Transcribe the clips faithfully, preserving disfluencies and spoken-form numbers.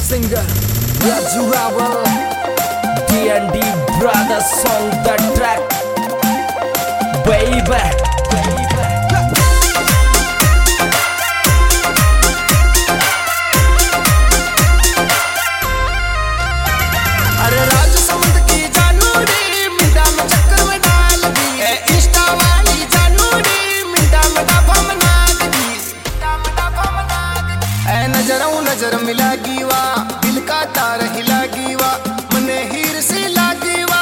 singer Raju Rawal, D and D Brothers song the track, baby. नजर मिला गीवा दिल का तार हिला गीवा मने हीर से लागीवा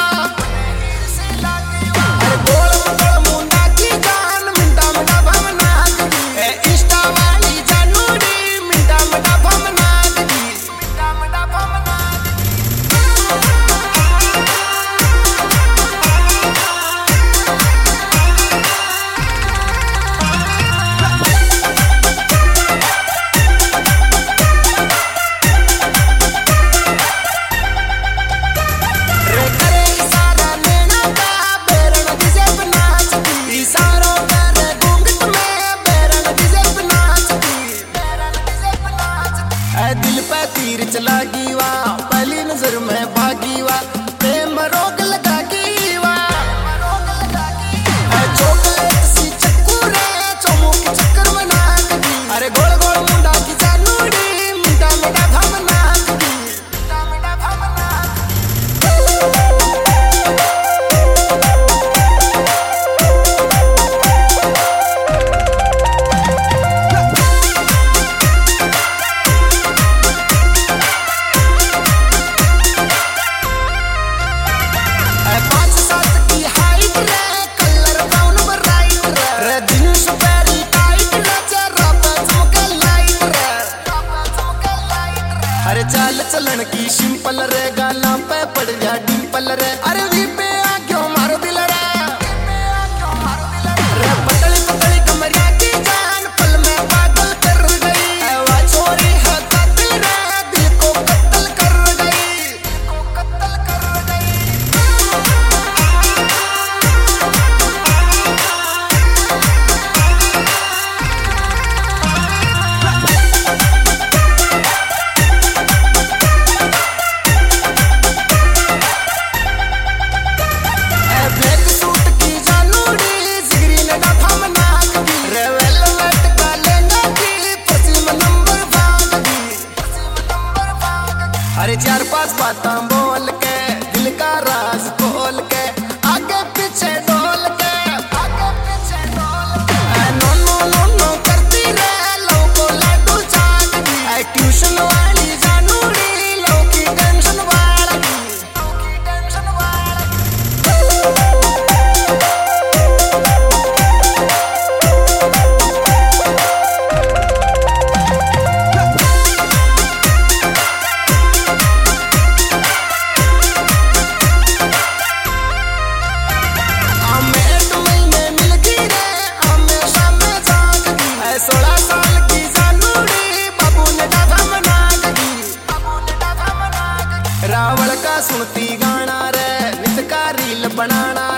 अरे गोल मोल मुंडा की जान मिंटा मिंटा भमना ए इंस्टा वाली जानूड़ी मिंटा मिंटा भमना मिंटा मिंटा भमना दिल पे तीर चला गीवा पहली नजर में भागीवा प्रेम रोग लगा गीवा चॉकलेट सी चक्कू रे चोमू के चक्कर में नाच दी अरे गोल गोल मुंडा की जानूड़ी मिंटा मिंटा भमना दी मिंटा मिंटा भमना अरे चाल चलन की सिंपल रे गाना पे पड़ जा डिंपल रे अरे वी पे आ क्यों मारो दिल रे रे पतली पतली कमरिया की जान पल में पागल कर गई वो छोरी है कातिल रे दिल को कत्ल कर गई दिल को कत्ल कर गई अरे चार पांच बात बोल के दिल का राज खोल के आगे पीछे डोल के आगे पीछे डोल के नो नो नो नो करती रे लो को लड्डू चाट दी ट्यूशन वाली जानूड़ी लो की टेंशन वाली लो की टेंशन सोलह साल की जानूड़ी बाबू ने डाधा मना गई रावल का सुनती गाना रे नित का रील बनाना